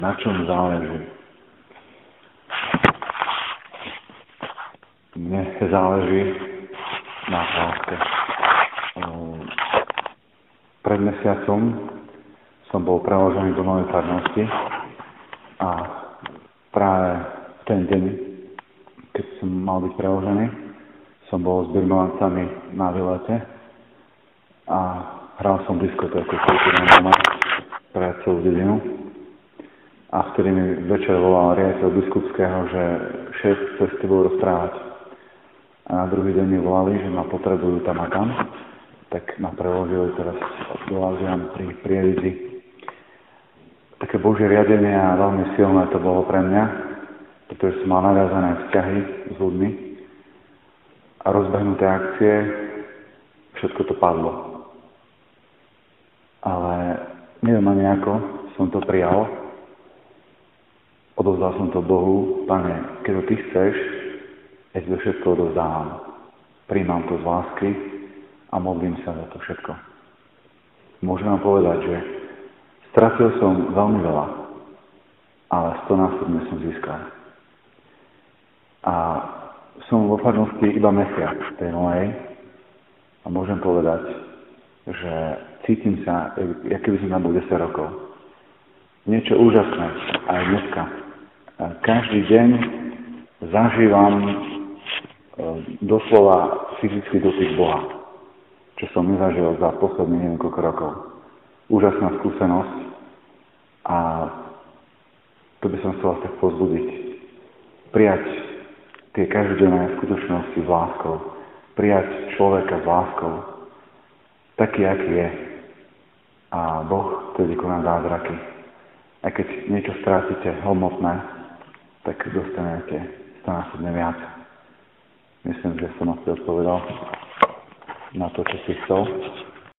Na čom záleží? Mne záleží na láske. Pred mesiacom som bol preložený do novej farnosti a práve v ten deň, keď som mal byť preložený, som bol s Birmovancami na výlete a hral som diskotéku kultúrneho doma pre celú dedinu. A vtedy mi večer volal riaditeľ biskupského, že šéf chce s tebou rozprávať. A na druhý deň mi volali, že ma potrebujú tam a tam, tak ma preložili teraz do Azian pri Prievidzi. Také Božie riadenie a veľmi silné to bolo pre mňa, pretože som mal naviazané vzťahy s ľuďmi a rozbehnuté akcie, všetko to padlo. Ale neviem ani ako som to prijal. Odovzdal som to Bohu, Pane, keď to Ty chceš, ja Ti to všetko odovzdávam. Príjmam to z lásky a modlím sa za to všetko. Môžem vám povedať, že stratil som veľmi veľa, ale 100-násobne som získal. A som vo farnosti iba mesiac tej novej a môžem povedať, že cítim sa, ako by som tam bol 10 rokov. Niečo úžasné aj dneska. Každý deň zažívam doslova fyzický dotyk Boha, čo som nezažil za posledných niekoľko rokov. Úžasná skúsenosť a to by som chcel tak pozbudiť. Prijať tie každodenné skutočnosti s láskou. Prijať človeka s láskou. Taký, aký je. A Boh vtedy koná zázraky. A keď niečo strátite hmotné, tak dostanete 100-násobne viac. Myslím, že som asi odpovedal na to, čo si chcel.